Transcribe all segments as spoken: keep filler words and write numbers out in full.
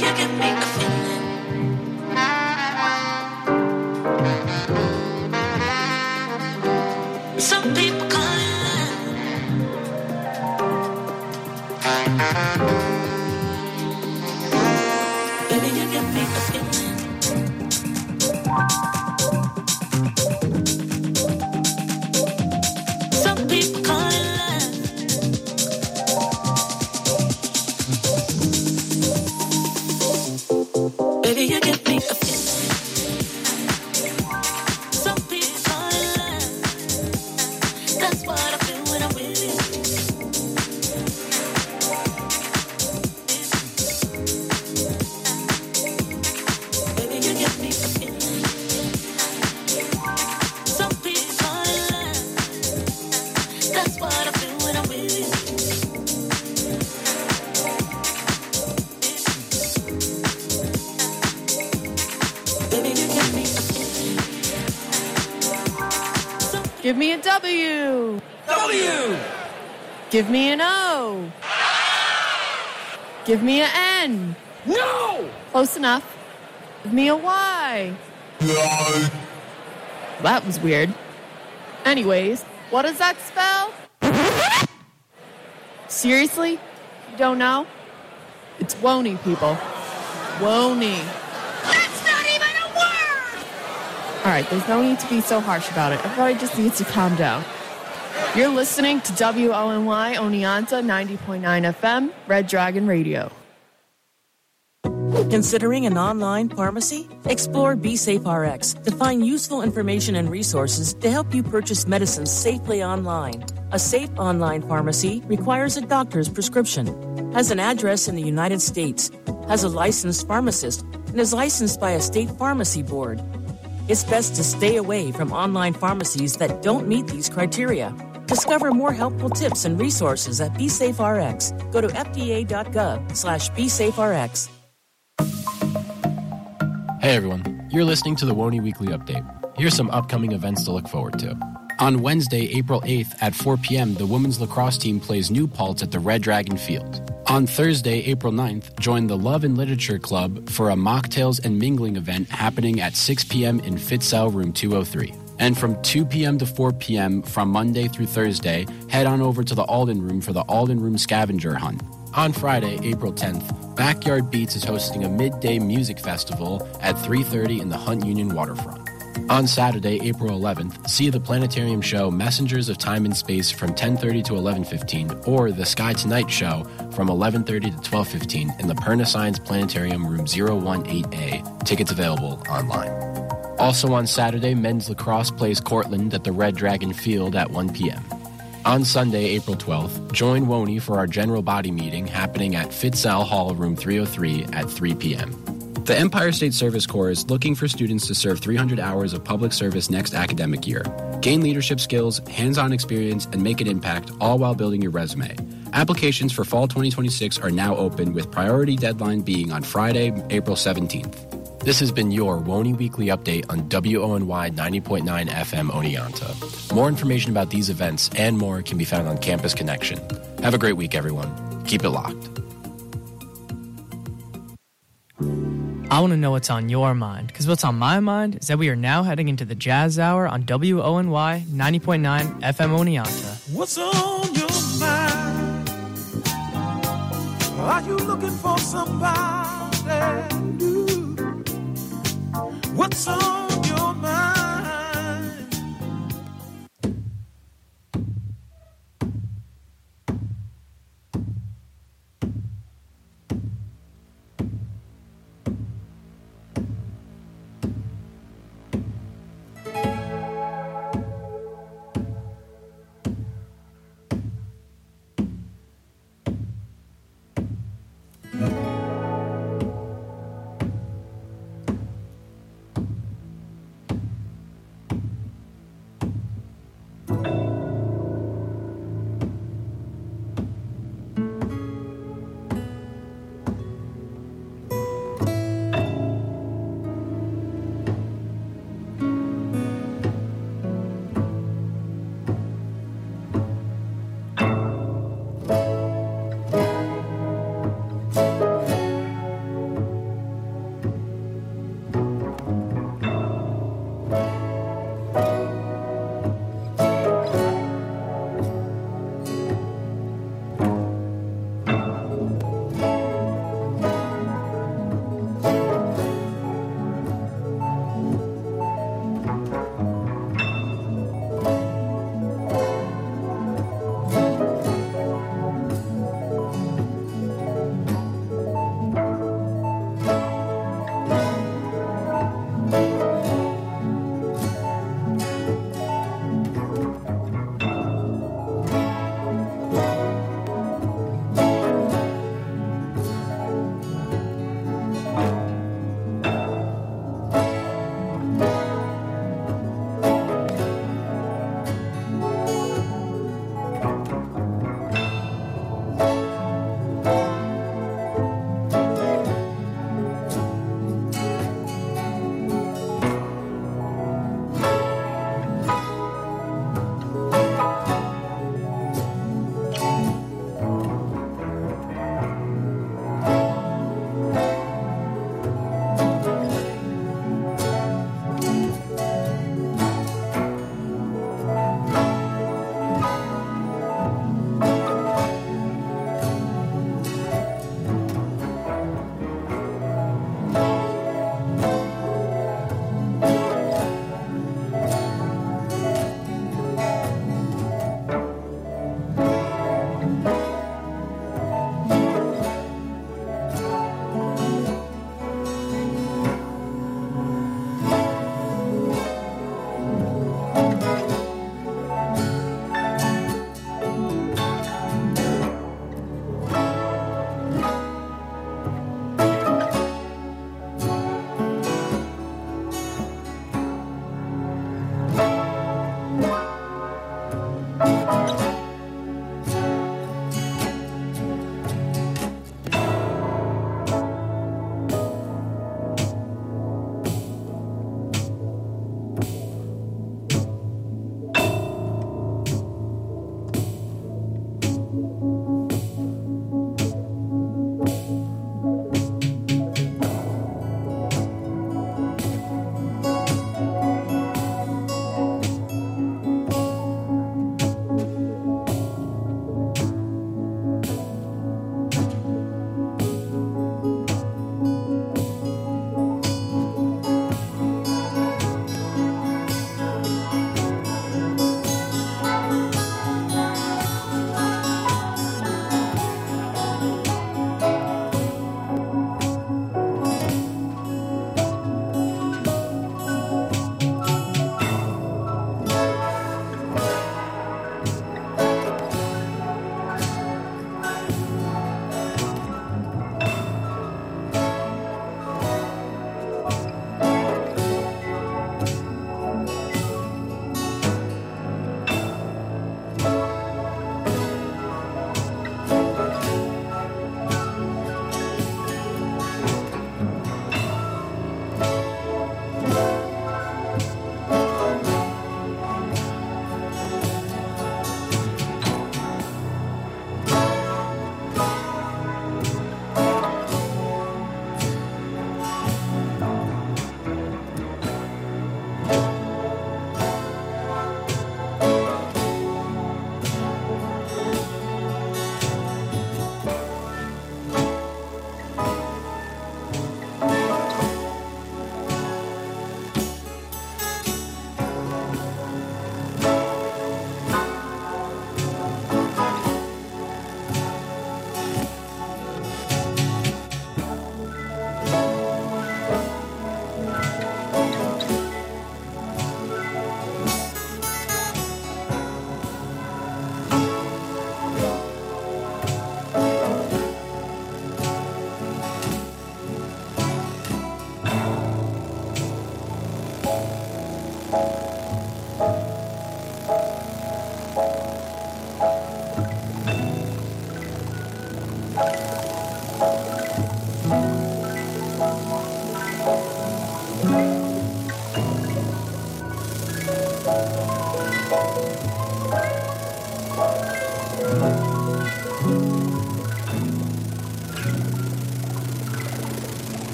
you give me a feeling. Some people call it love. Baby, you give me a feeling. Some people call it love. Baby, you give me a feeling. Some people call it love. That's what I feel when I'm with you. Baby, you give me a feeling. Some people call it love. That's what I feel when I'm with you. Baby, you give me a feeling. Give me a W. W! Give me an O. Give me an N. No! Close enough. Give me a Y. That was weird. Anyways, what does that spell? Seriously? You don't know? It's Wony, people. Wony. That's not even a word! All right, there's no need to be so harsh about it. Everybody just needs to calm down. You're listening to W O N Y Oneonta ninety point nine F M, Red Dragon Radio. Considering an online pharmacy? Explore BeSafeRx to find useful information and resources to help you purchase medicines safely online. A safe online pharmacy requires a doctor's prescription, has an address in the United States, has a licensed pharmacist, and is licensed by a state pharmacy board. It's best to stay away from online pharmacies that don't meet these criteria. Discover more helpful tips and resources at BeSafeRx. Go to fda.gov slash BeSafeRx. Hey everyone, you're listening to the Wony Weekly Update. Here's some upcoming events to look forward to. On Wednesday, April eighth at four p.m., the women's lacrosse team plays New Paltz at the Red Dragon Field. On Thursday, April ninth, join the Love and Literature Club for a mocktails and mingling event happening at six p.m. in Fitzell Room two oh three. And from two p.m. to four p.m. from Monday through Thursday, head on over to the Alden Room for the Alden Room Scavenger Hunt. On Friday, April tenth, Backyard Beats is hosting a midday music festival at three thirty in the Hunt Union Waterfront. On Saturday, April eleventh, see the planetarium show Messengers of Time and Space from ten thirty to eleven fifteen or the Sky Tonight show from eleven thirty to twelve fifteen in the Perna Science Planetarium Room zero one eight A. Tickets available online. Also on Saturday, men's lacrosse plays Cortland at the Red Dragon Field at one p.m. On Sunday, April twelfth, join Wony for our general body meeting happening at Fitzell Hall, Room three oh three at three p.m. The Empire State Service Corps is looking for students to serve three hundred hours of public service next academic year. Gain leadership skills, hands-on experience, and make an impact, all while building your resume. Applications for fall twenty twenty-six are now open, with priority deadline being on Friday, April seventeenth. This has been your Wony Weekly Update on W O N Y ninety point nine F M Oneonta. More information about these events and more can be found on Campus Connection. Have a great week, everyone. Keep it locked. I want to know what's on your mind, because what's on my mind is that we are now heading into the Jazz Hour on W O N Y ninety point nine F M Oneonta. What's on your mind? Are you looking for somebody new? What's on your mind?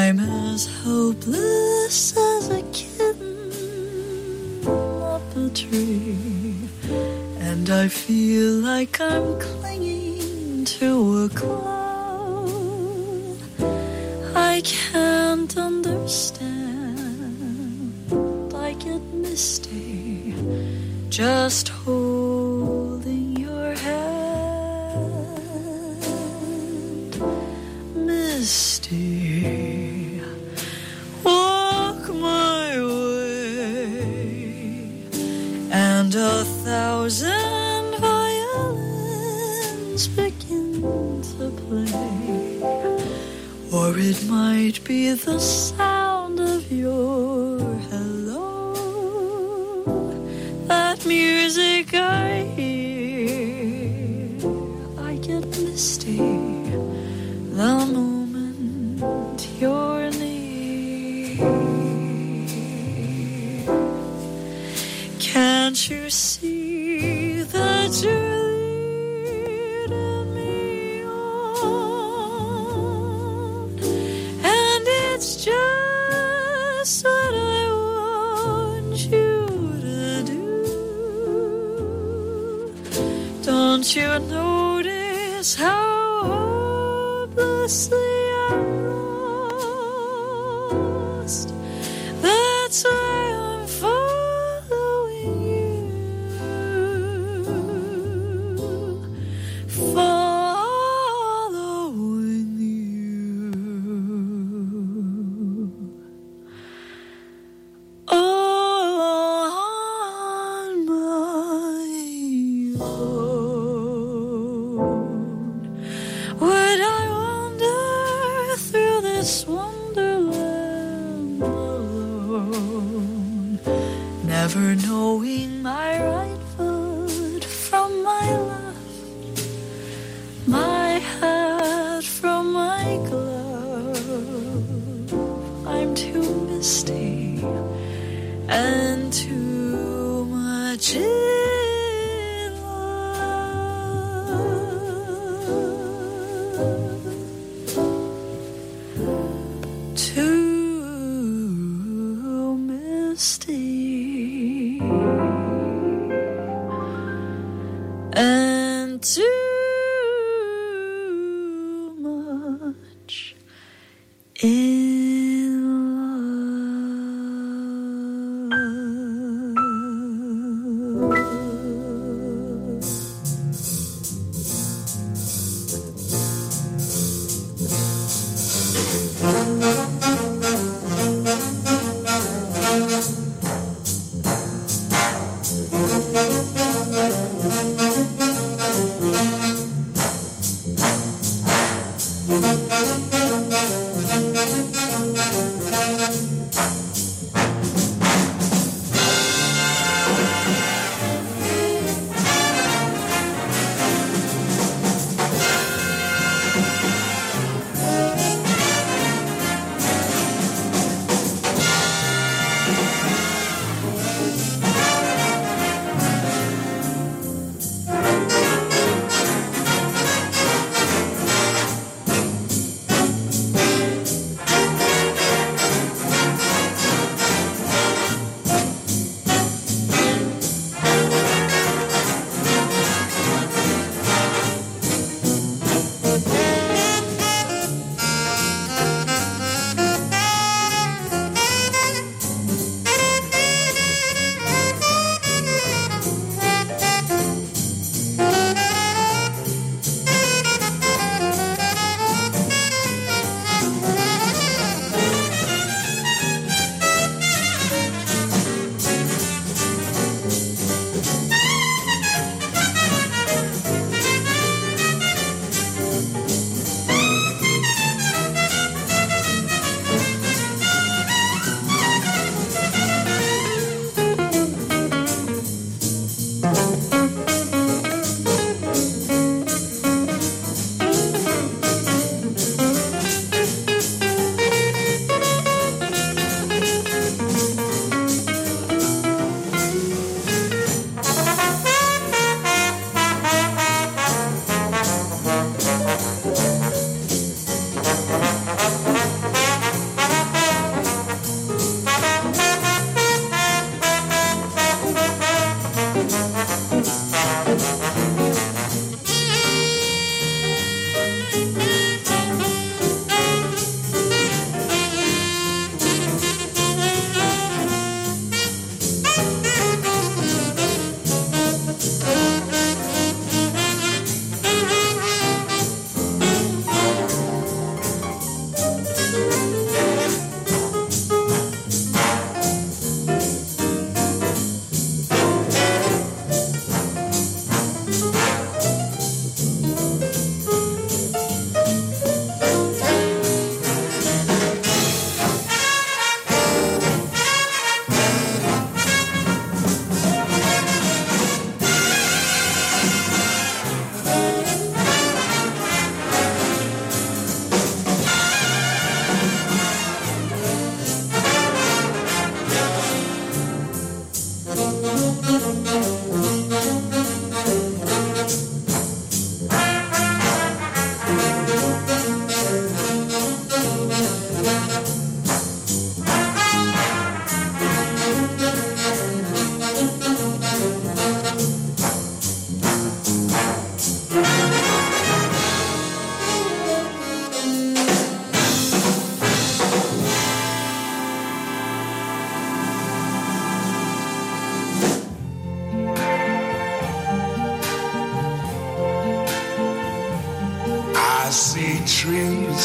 I'm as hopeless as a kitten up a tree, and I feel like I'm clinging to a cloud. I can't understand, I get misty just holding your hand. Misty, walk my way, and a thousand violins begin to play, or it might be the sound of your hello, that music I hear. I get misty the moment you're near. Can't you see that you're leading me on? And it's just what I want you to do. Don't you notice how hopelessly I'm lost? That's why I'm following you, following you. All on my own. Would I wander through this wonderland alone, never knowing my right foot from my left, my hat from my glove? I'm too misty and too much in love, too misty and too much in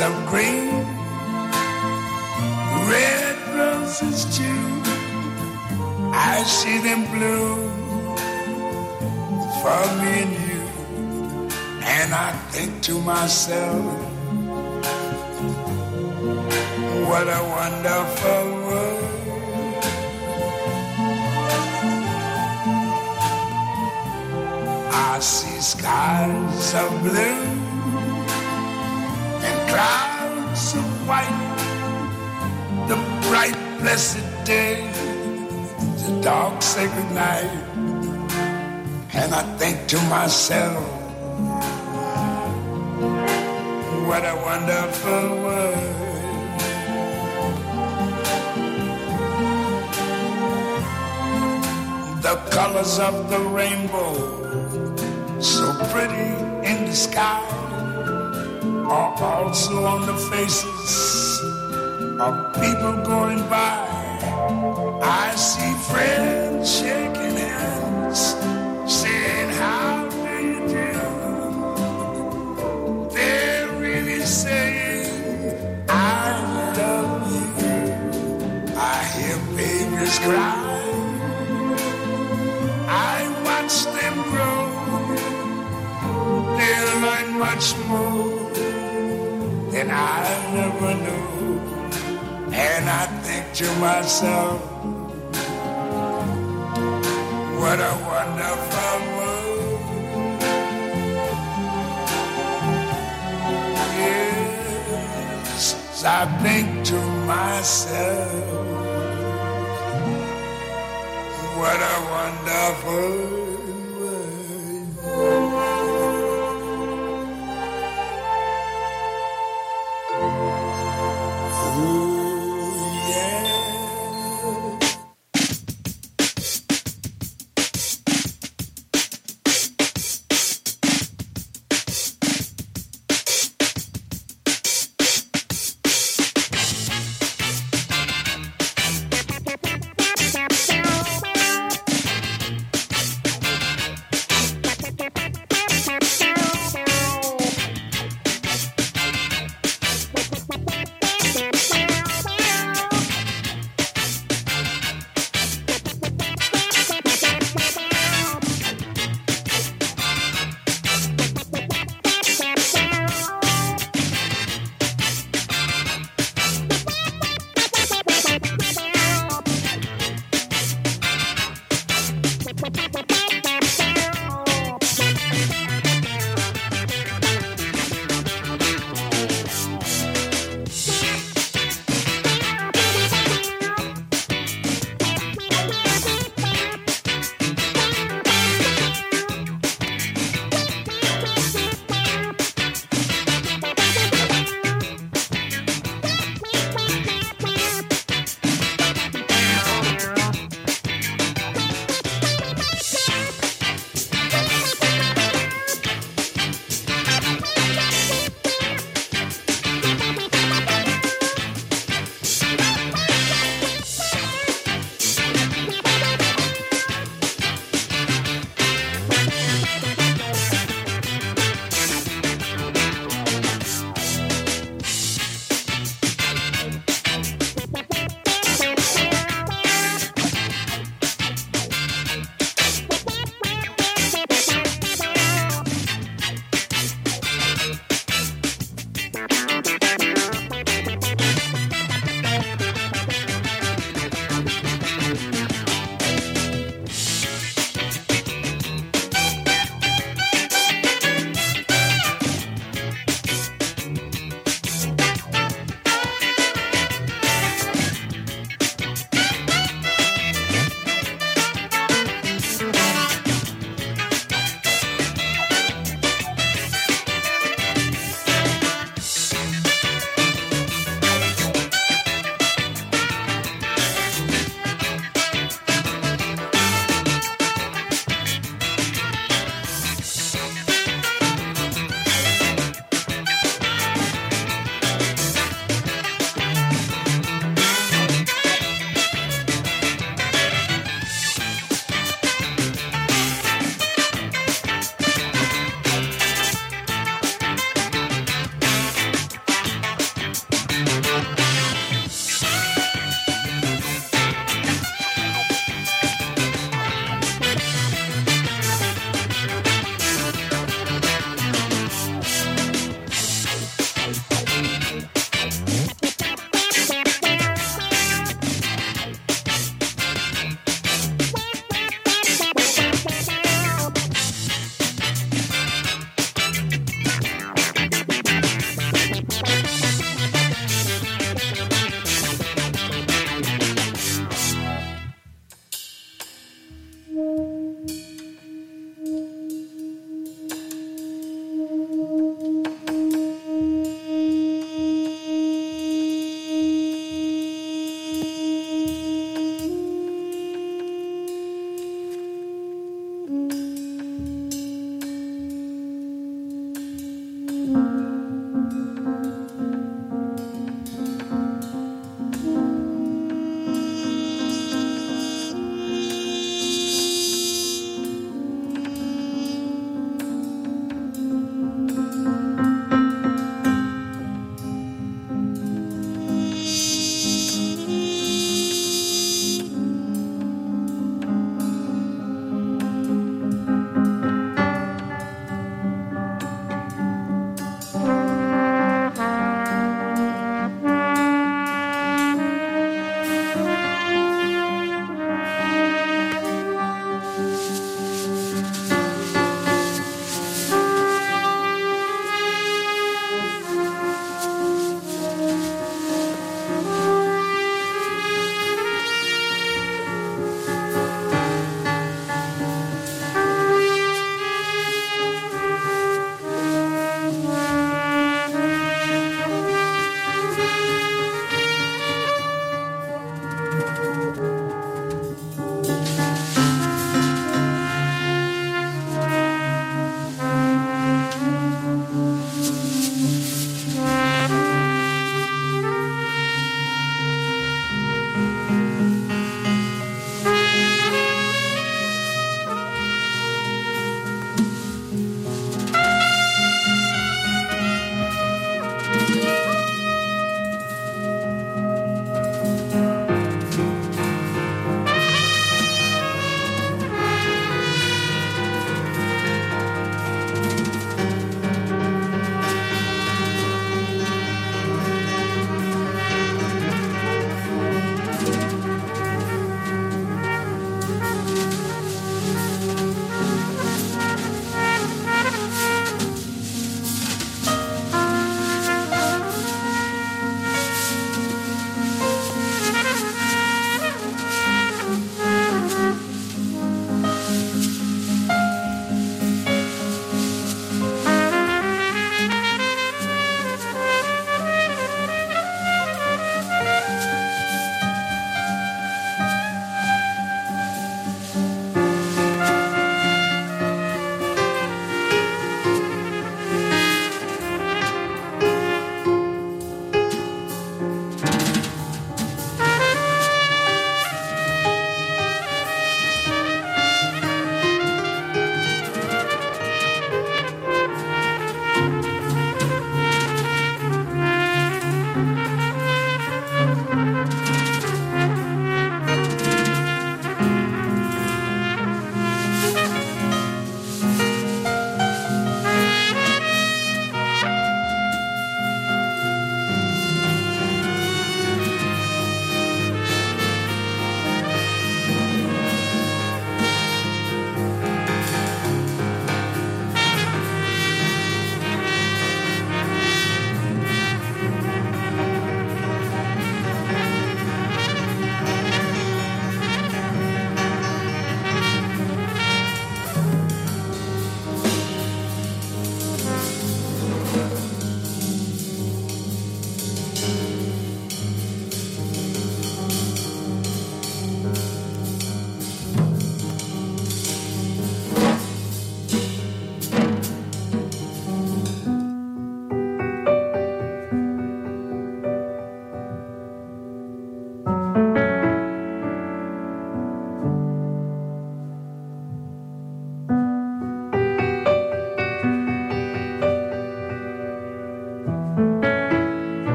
of green, red roses too. I see them bloom for me and you, and I think to myself, what a wonderful world. I see skies of blue and clouds of white, the bright blessed day, the dark sacred night, and I think to myself, what a wonderful world. The colors of the rainbow, so pretty in the sky, are also on the faces of people going by. I see friends shaking hands, saying, how do you do? They're really saying, I love you. I hear babies cry, I watch them grow. They'll learn much more than I never knew. And I think to myself, what a wonderful world. Yes, I think to myself, what a wonderful world.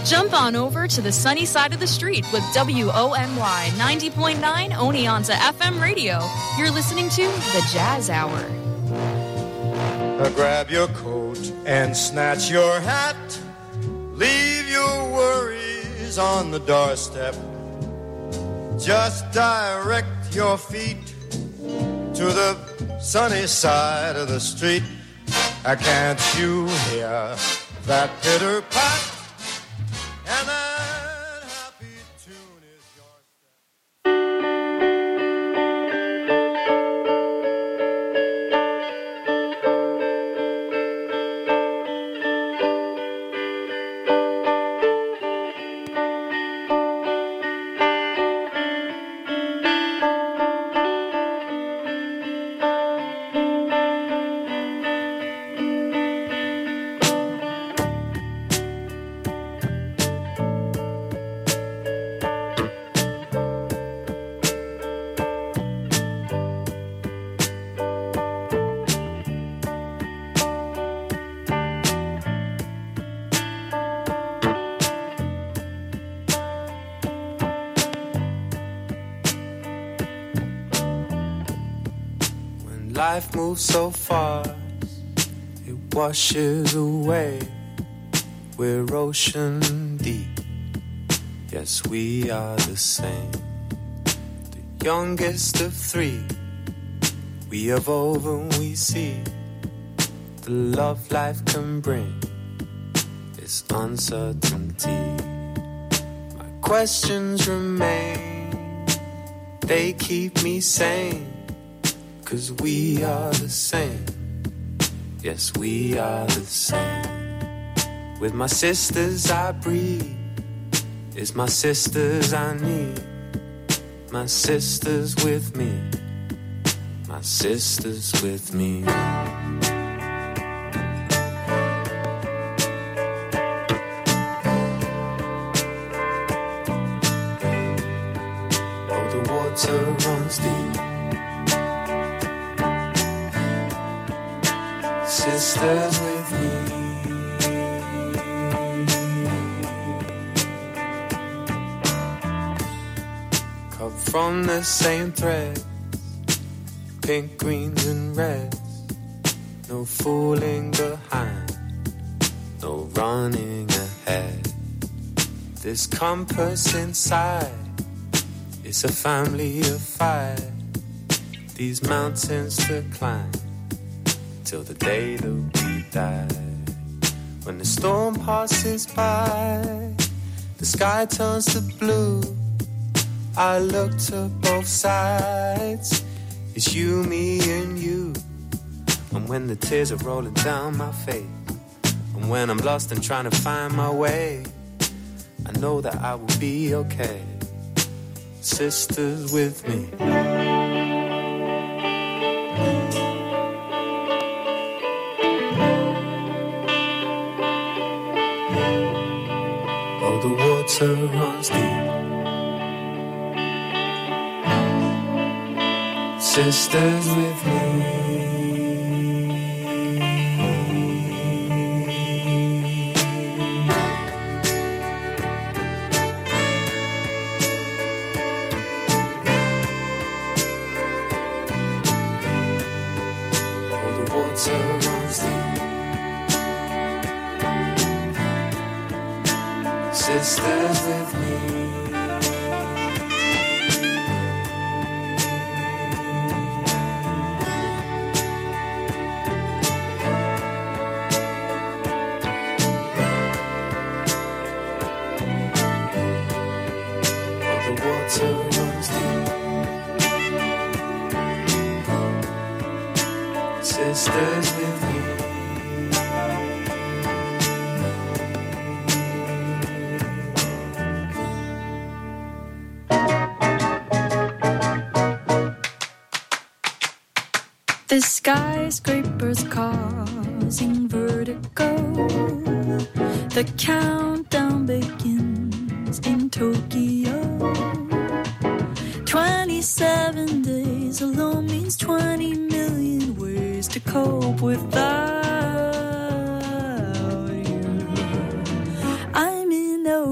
Jump on over to the sunny side of the street with W O N Y ninety point nine Oneonta F M radio. You're listening to The Jazz Hour. Uh, grab your coat and snatch your hat. Leave your worries on the doorstep. Just direct your feet to the sunny side of the street. Uh, can't you hear that pitter pat? And that happy tune is your Life moves so fast, it washes away. We're ocean deep, yes, we are the same. The youngest of three, we evolve and we see the love life can bring is uncertainty. My questions remain, they keep me sane. 'Cause we are the same, yes, we are the same. With my sisters I breathe, it's my sisters I need. My sisters with me, my sisters with me. Oh, the water runs deep. Sisters with me. Cut from the same thread, pink, greens and reds. No fooling behind, no running ahead. This compass inside is a family of five. These mountains to climb till the day that we die. When the storm passes by, the sky turns to blue. I look to both sides, it's you, me and you. And when the tears are rolling down my face, and when I'm lost and trying to find my way, I know that I will be okay. Sisters with me. The water runs deep. Sisters with me. Oh, the water runs deep. Sisters with me. Oh, the water runs deep. Sisters with me. The skyscrapers causing vertigo. The countdown begins in Tokyo. Twenty-seven days alone means twenty million ways to cope without you. I'm in a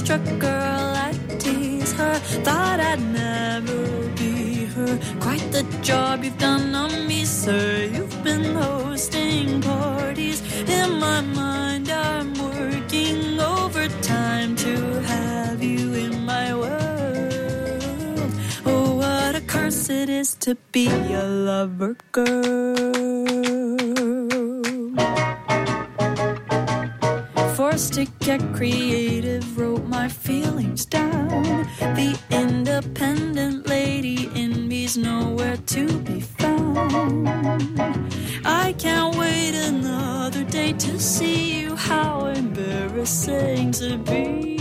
Love-struck girl, I tease her. Thought I'd never be her. Quite the job you've done on me, sir. You've been hosting parties. In my mind, I'm working overtime to have you in my world. Oh, what a curse it is to be a lover girl. Forced to get creative, wrote my feelings down. The independent lady in me's nowhere to be found. I can't wait another day to see you. How embarrassing to be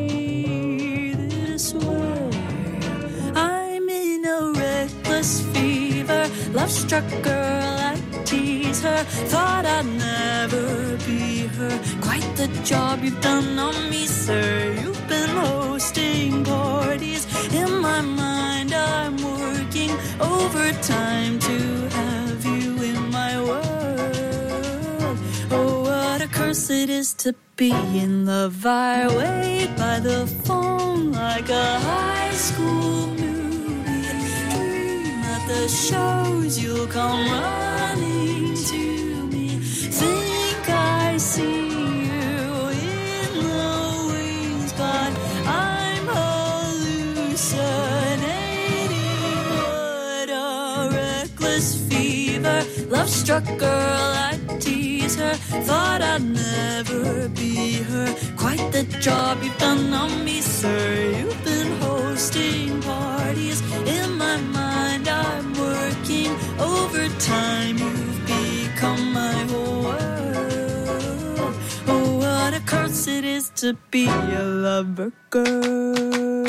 this way. I'm in a reckless fever. Love-struck girl, I tease her. Thought I'd never be her. Quite the job you've done on me, sir. You've been hosting parties. In my mind, I'm working overtime to have you in my world. Oh, what a curse it is to be in love. I wait by the phone like a high school movie. Dream at the shows you'll come running to me. Think I see you in the wings, but I'm hallucinating. What a reckless fever. Love-struck girl, I tease her. Thought I'd never be her. Quite the job you've done on me, sir. You've been hosting parties. In my mind, I'm working overtime. You've become my whole world. Oh, what a curse it is to be a lover girl.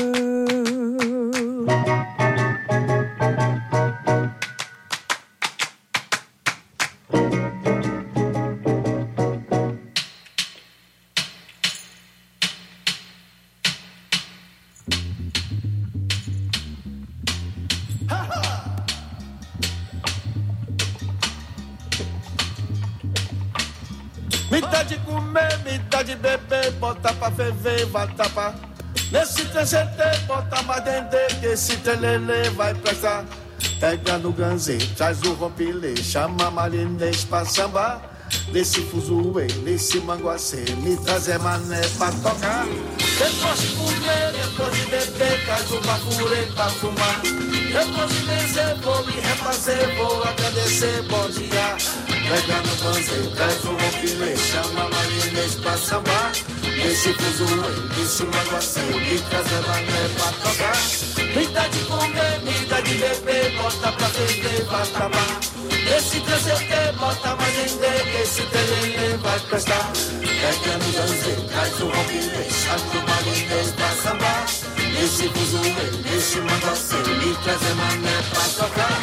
Me dá de comer, me dá de beber, bota pra ferver, vai tapar. Nesse T C T, bota mais dendê, que esse telele vai prestar. Pega no ganzê, traz o rompilê, chama marinês pra sambar. Nesse fuzuê, nesse manguacê, me trazer mané pra tocar. Depois de comer, depois de beber, traz o bafurê pra fumar. Depois de vencer, vou me refazer, vou agradecer, bom dia. Pega no banzê, traz o rompilê, chama marinês pra sambar. Nesse fuzuê, nesse manguacê, me trazer mané pra tocar. Me dá de comer, me dá de beber, bota pra ferver, vai acabar. Esse T C T, bota mais dendê, esse telele vai prestar. Pega no ganzê, traz o rompilê, chama marinês pra sambar. Nesse fuzuê, nesse manguacê, me trazer mané pra tocar.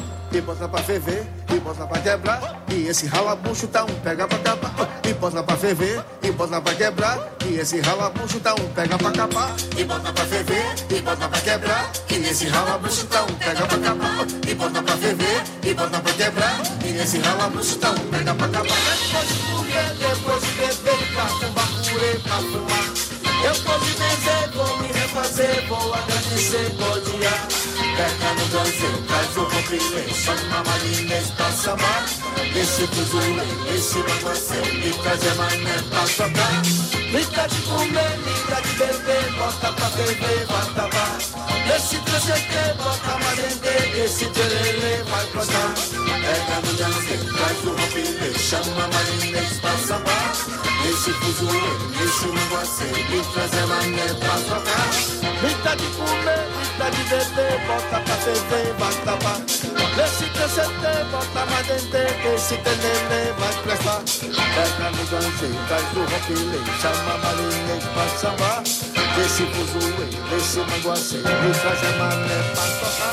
E bota pra ferver, e bota pra quebrar. E esse ralabucho tá um pega pra capar. E bota pra ferver, e bota pra quebrar. E esse ralabucho tá um pega pra capar. E bota pra ferver, e bota pra quebrar. E esse ralabucho tá um pega pra capar. E bota pra ferver, e bota pra quebrar. E esse ralabucho tá um pega pra capar. Depois de comer, depois de beber, pra fumar purê, pra fumar. Depois de vencer, vou me refazer, vou agradecer, bom dia. Pega no ganzê, traz o rompilê, chama marinês pra sambar. Esse fuzuê, esse manguacê, me trazer mané pra tocar. Me dá de comer, me dá de beber, bota pra ferver, vai tabar. Esse T C T, bota mais dendê, esse telele vai gostar. Pega no ganzê, traz o rompilê, chama marinês pra sambar. Esse fuzuê, esse manguacê, me trazer mané pra tocar. Me dá de comer, me dá de beber, bota pra ferver, vai tabar. Nesse T C T, bota mais dendê, esse telele vai prestar. Pega no ganzê, traz o rompilê, chama marinês pra sambar. Esse fuzuê, esse manguacê, me trazer mané pra tocar.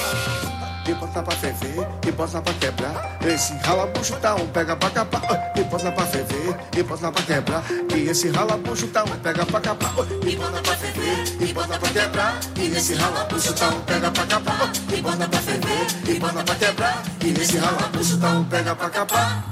E bota pra ferver, e bota pra quebrar. Esse ralabucho tá um pega pra capar. E bota pra ferver, e bota pra quebrar. E esse ralabucho tá um pega pra capar. E bota pra ferver, e bota pra quebrar. E esse ralabucho tá um pega pra capar. E bota pra ferver, e bota pra quebrar. E esse ralabucho tá um pega pra capar.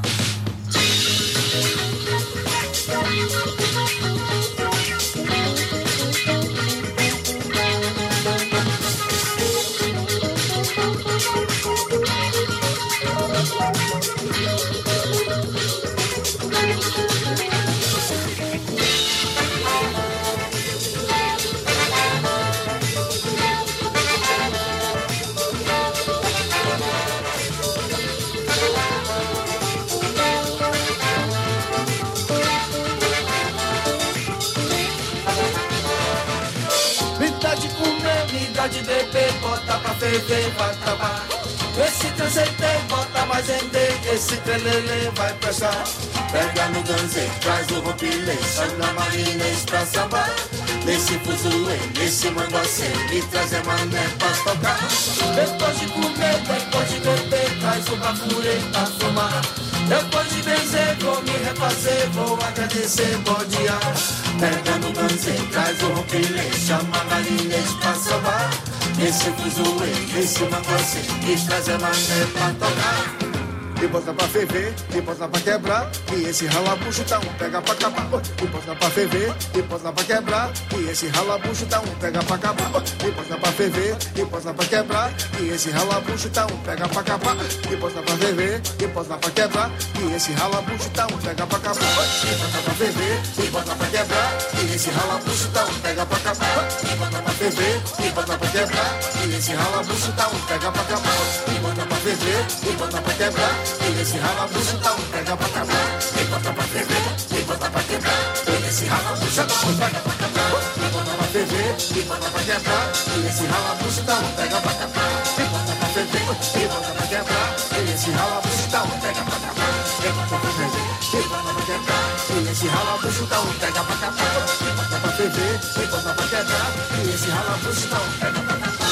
me dá de beber, bota pra ferver, vai acabar. Esse transentei, bota mais ender, esse trelelê vai prestar. Pega no ganzê, traz o rompilê, chama a marinês pra sambar. Nesse fuzuê, nesse manguacê, me trazer mané pra tocar. Depois de comer, depois de beber, traz o bafurê pra fumar. Depois de benzer, vou me refazer, vou agradecer, bom dia. Pega no ganzê, traz o rompilê, chama a marinês pra sambar. Nesse fuzuê, nesse manguacê, me trazer mané pra tocar. E bota pra ferver, e bota pra quebrar. E esse ralabucho tá um pega pra acabar. E bota pra ferver, e bota pra quebrar. E esse ralabucho tá um pega pra acabar. E bota pra ferver, e bota pra quebrar. E esse ralabucho tá um pega pra acabar. E bota pra ferver, e bota pra quebrar. E esse ralabucho tá um pega pra acabar. E bota pra ferver, e bota pra quebrar. E esse ralabucho tá um pega pra acabar. E bota pra ferver, e bota pra quebrar. E esse ralabucho tá um pega pra acabar. E bota pra ferver, e bota pra quebrar. E esse ralabucho tá um pega pra acabar. E bota pra ferver, e bota pra quebrar. E esse ralabucho tá um pega pra acabar. E bota pra ferver, e bota pra quebrar. E esse ralabucho tá um pega pra acabar. E bota pra ferver, e bota pra quebrar. E esse ralabucho tá um pega pra acabar. E bota pra ferver, e bota pra quebrar. E esse ralabucho tá um pega pra acabar. E bota pra ferver, e bota pra quebrar. E esse ralabucho tá um pega pra acabar.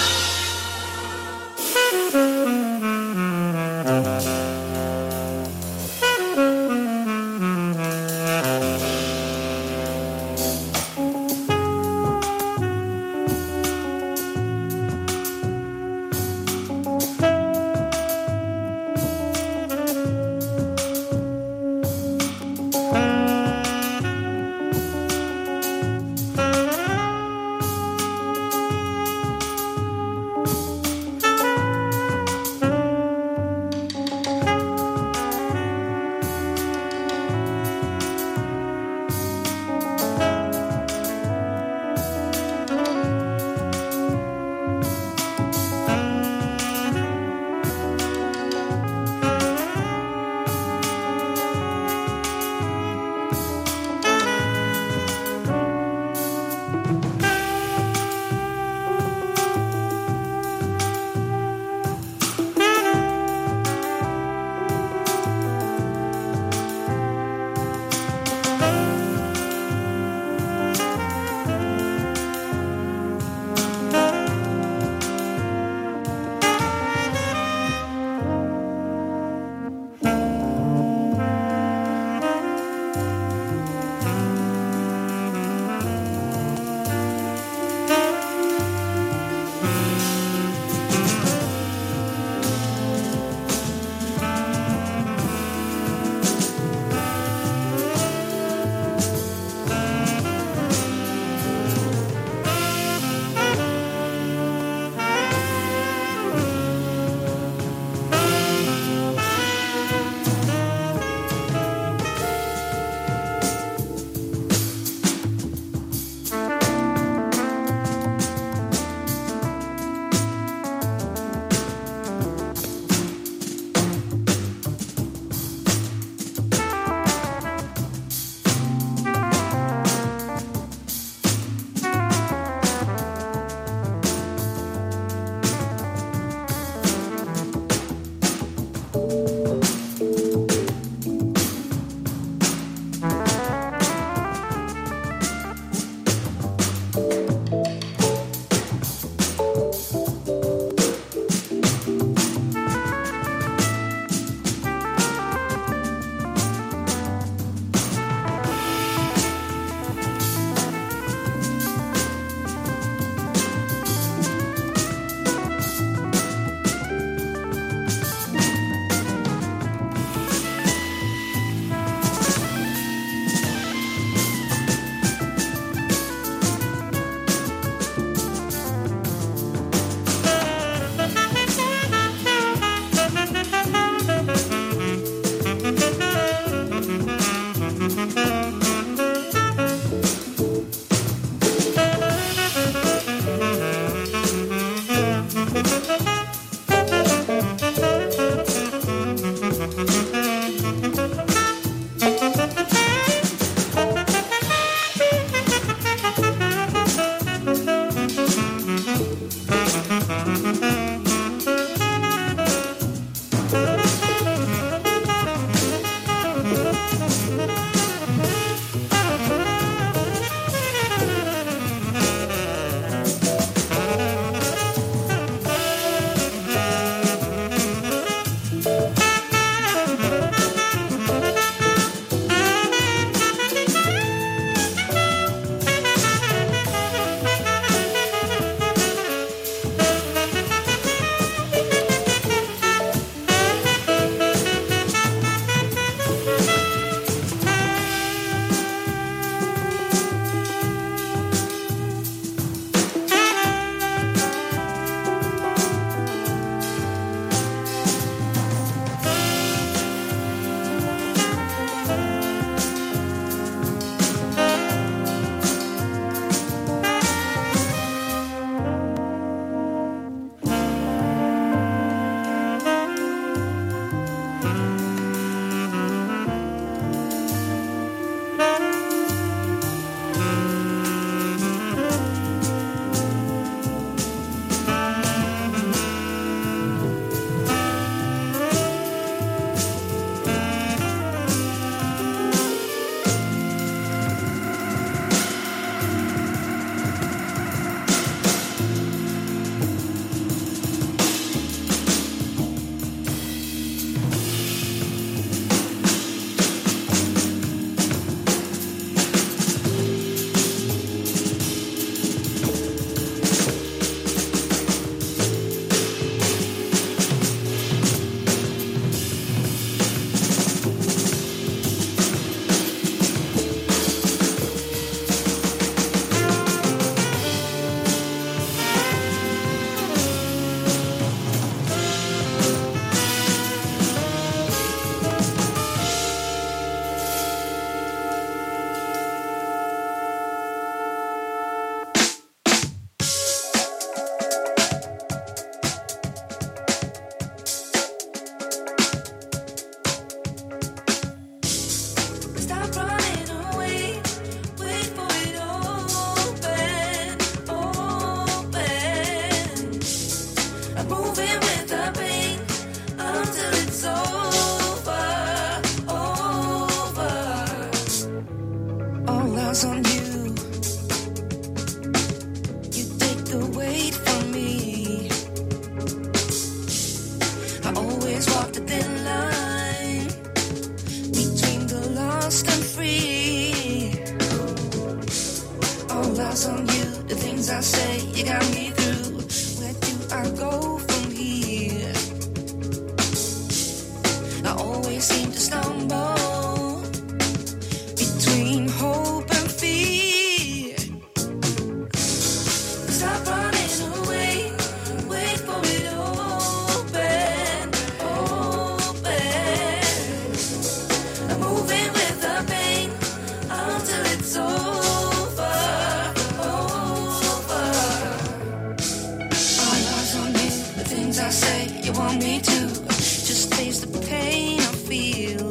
the weight for me. I always walk the thin line between the lost and free. All eyes on you, the things I say, you got me through. Where do I go from here? I always seem to stumble between hope and fear. Stop running away, wait for it open, open. I'm moving with the pain until it's over, over. All eyes on you, the things I say, you want me to just taste the pain I feel.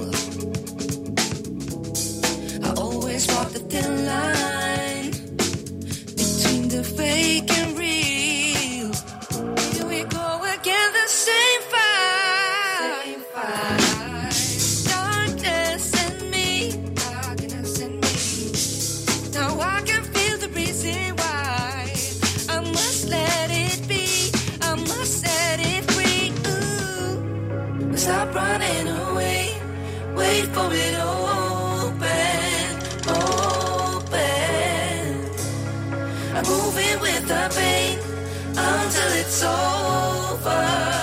I always walk the thin line between the fake and real. Here we go again, the same fight. Same fight. Darkness in me, darkness in me. Now I can feel the reason why. I must let it be, I must set it free. Ooh. Stop running away, wait for it open, open. I'm moving with the pain until it's over,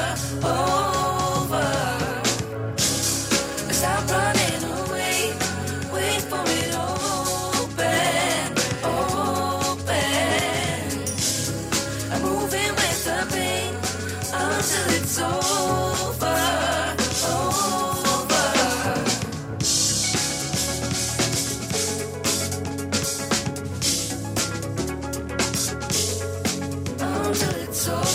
over. Stop running away, wait for it open, open. I'm moving with the pain until it's over, over. Until it's over.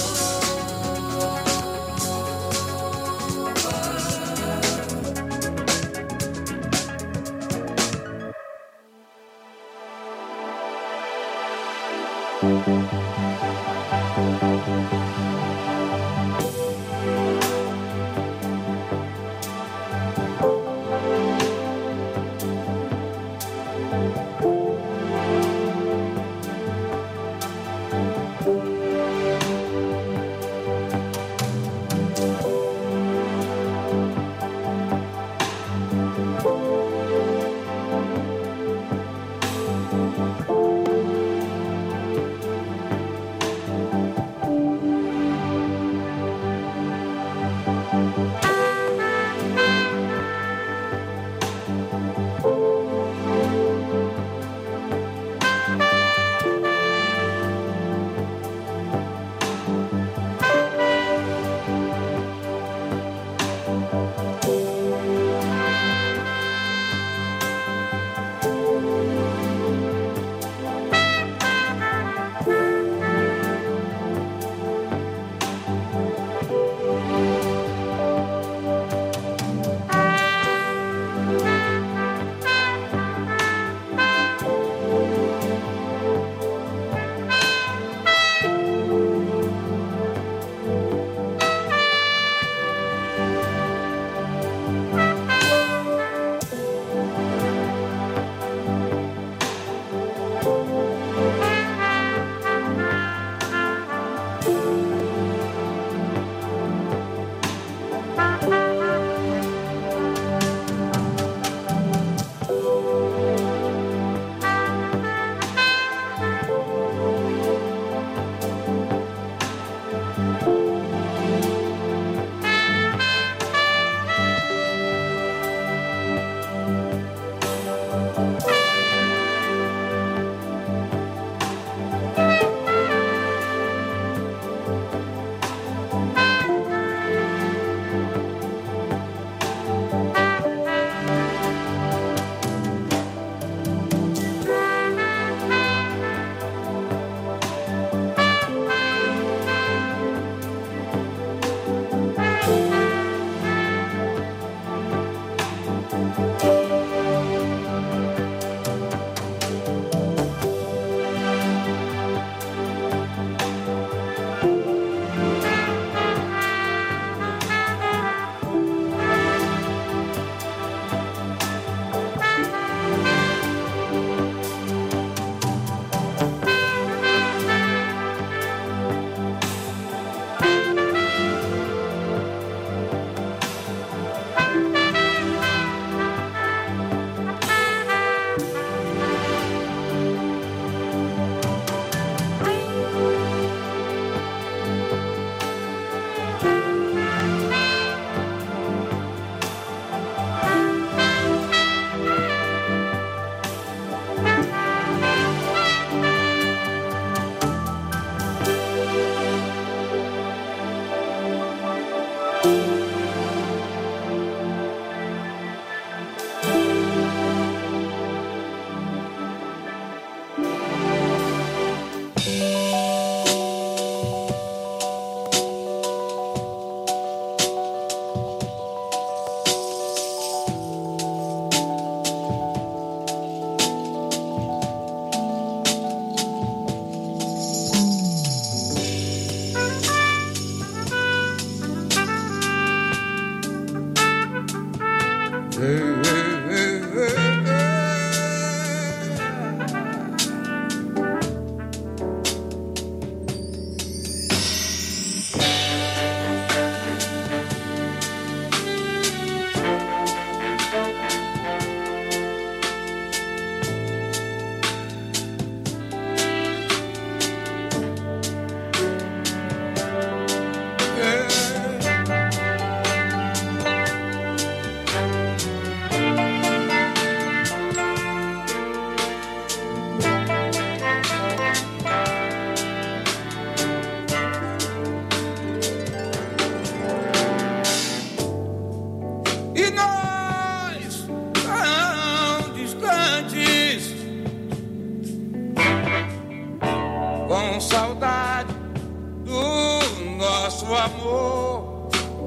com saudade do nosso amor.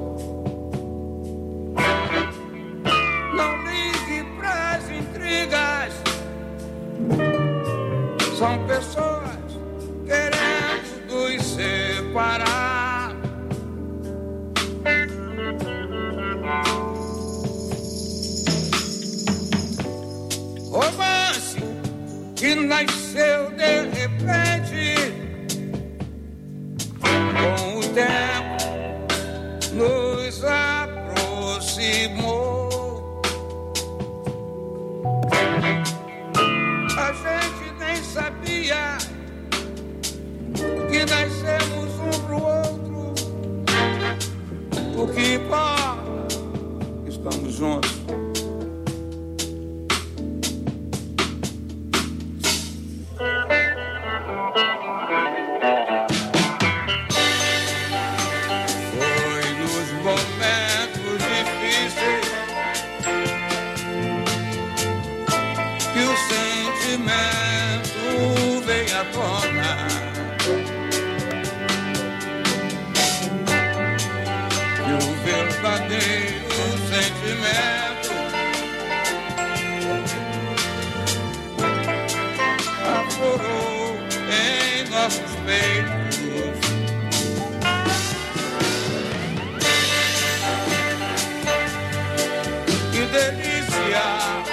Não ligue pras intrigas, são pessoas querendo nos separar. Romance que nasceu de repente, com o tempo nos aproximou. A gente nem sabia que nascemos um pro outro. O que importa, estamos juntos. Sentimento aflorou em nossos peitos. Que delícia!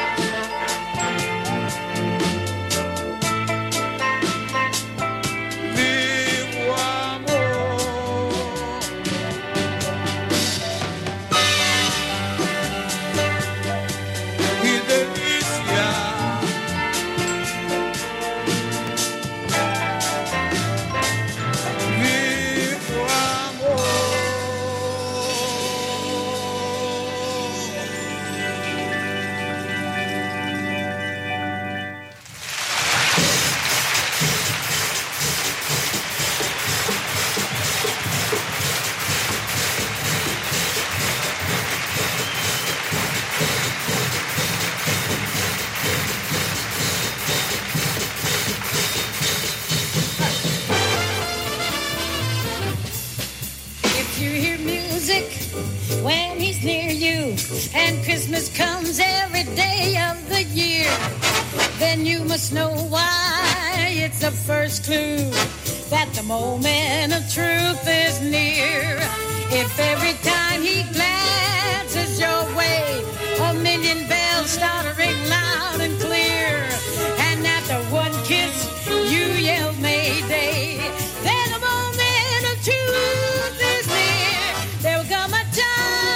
And Christmas comes every day of the year, then you must know why. It's the first clue that the moment of truth is near. If every time he glances your way, a million bells start to ring loud and clear, and after one kiss you yell Mayday, then the moment of truth is near. There will come a time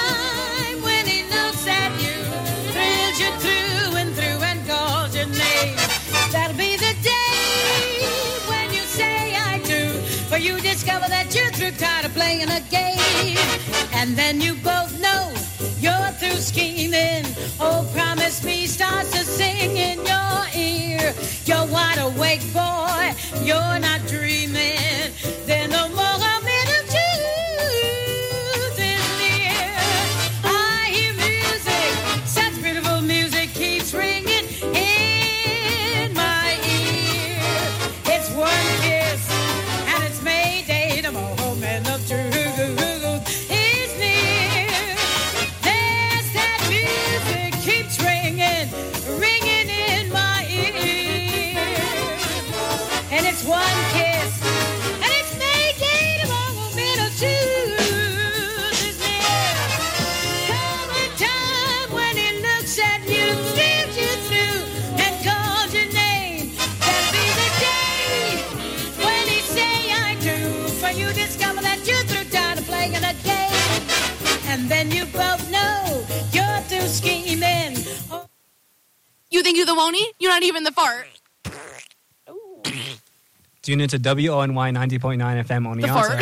you through and through and calls your name. That'll be the day when you say I do, for you discover that you're through, tired of playing a game. And then you both know you're through scheming. Oh, promise me starts to sing in your ear. You're wide awake, boy, you're not dreaming. Then no more a minute of truth is near. I hear music, such beautiful music keeps ringing in my ear. It's one kiss and it's Mayday, the moment of truth is near. There's that music keeps ringing, ringing in my ear. And it's one kiss and it's Mayday, the moment of truth is near. Come a time when he looks at you, steals you through, and calls your name. That'll be the day when he say I do, for you discover that you're through, tired of playing a game. And then you both know you're through scheming. Oh. You think you're the Wony? You're not even the fart. Tune into W O N Y ninety point nine F M Oneonta. The fart.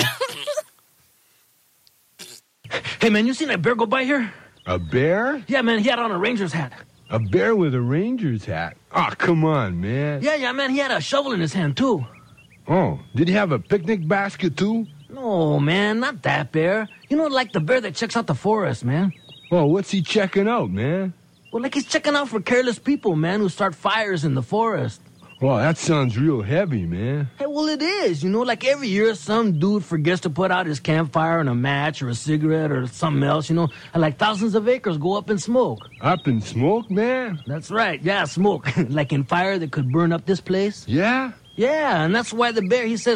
Hey, man, you seen that bear go by here? A bear? Yeah, man, he had on a Ranger's hat. A bear with a Ranger's hat? Oh, come on, man. Yeah, yeah, man, he had a shovel in his hand, too. Oh, did he have a picnic basket, too? No, man, not that bear. You know, like the bear that checks out the forest, man. Oh, what's he checking out, man? Well, like he's checking out for careless people, man, who start fires in the forest. Well, that sounds real heavy, man. Hey, well, it is. You know, like every year some dude forgets to put out his campfire and a match or a cigarette or something else, you know, and like thousands of acres go up in smoke. Up in smoke, man? That's right. Yeah, smoke. Like in fire that could burn up this place. Yeah? Yeah, and that's why the bear, he says,